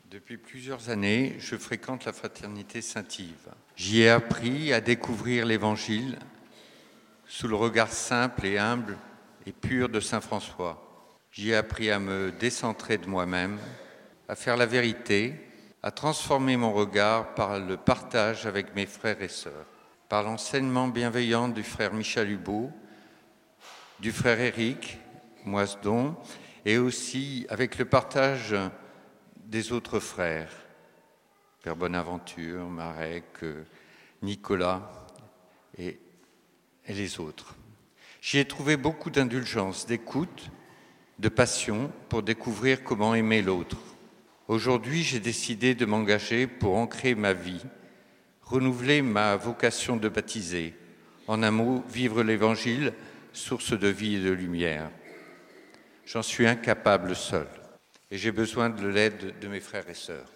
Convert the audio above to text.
Depuis plusieurs années, je fréquente la fraternité Saint-Yves. J'y ai appris à découvrir l'Évangile sous le regard simple et humble et pur de saint François. J'y ai appris à me décentrer de moi-même, à faire la vérité, à transformer mon regard par le partage avec mes frères et sœurs, par l'enseignement bienveillant du frère Michel Hubot, du frère Éric Moisdon, et aussi avec le partage des autres frères, Père Bonaventure, Marek, Nicolas et les autres. J'y ai trouvé beaucoup d'indulgence, d'écoute, de passion pour découvrir comment aimer l'autre. Aujourd'hui, j'ai décidé de m'engager pour ancrer ma vie, renouveler ma vocation de baptisé. En un mot, vivre l'Évangile, source de vie et de lumière. J'en suis incapable seul et j'ai besoin de l'aide de mes frères et sœurs.